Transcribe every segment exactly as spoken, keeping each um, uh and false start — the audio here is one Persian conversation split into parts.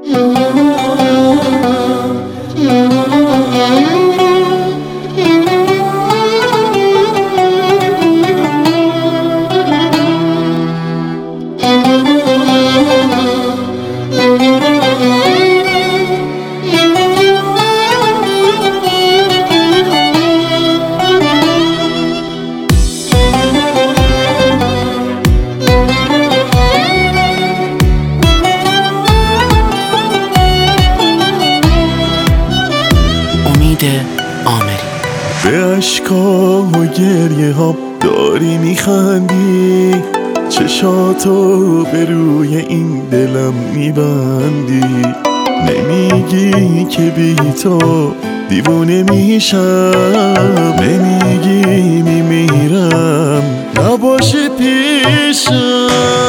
آمری. به اشکا و گریه ها داری میخندی، چشاتو به روی این دلم میبندی. نمیگی که بی تو دیوونه میشم، نمیگی میمیرم نباشی پیشم.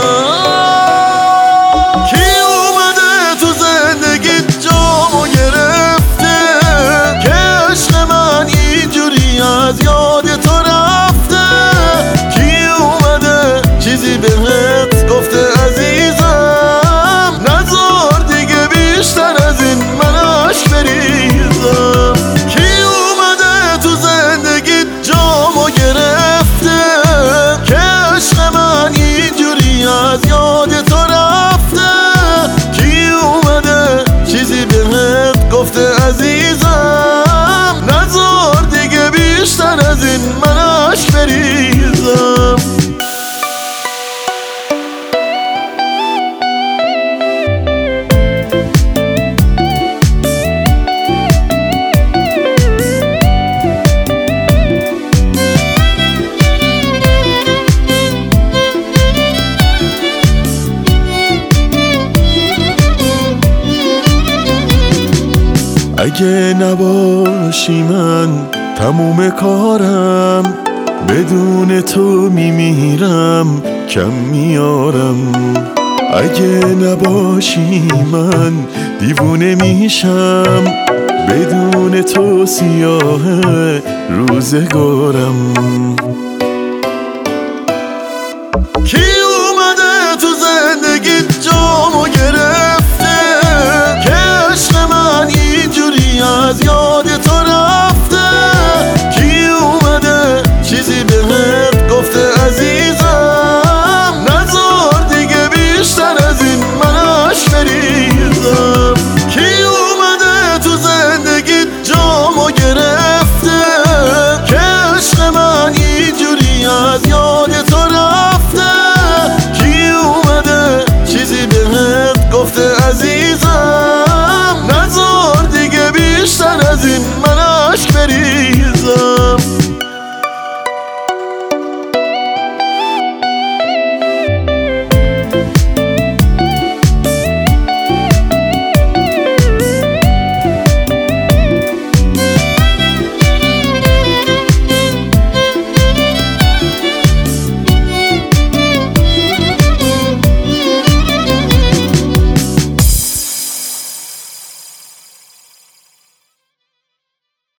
از یاد تو رفته کی اومده چیزی بهت گفته عزیزم؟ نذار دیگه بیشتر از این من عشق بریزم. کی اومده تو زندگی جامو گرفته که عشق من اینجوری از یاد تو رفته؟ کی اومده چیزی بهت گفته عزیزم؟ نذار بیشتر از این من عشق بریزم. اگه نباشی من تموم کارم، بدون تو میمیرم کم میارم. اگه نباشی من دیوونه میشم، بدون تو سیاه روزگارم. کی اومده تو زندگی جامو گرفته که عشق من اینجوری از یاد تو رفته؟ کی اومده چیزی بهت گفته عزیزم؟ نذار دیگه بیشتر از این من عشق بریزم. کی اومده تو زندگی جامو گرفته که عشق من اینجوری از یاد تو رفته؟ کی اومده چیزی بهت گفته عزیزم؟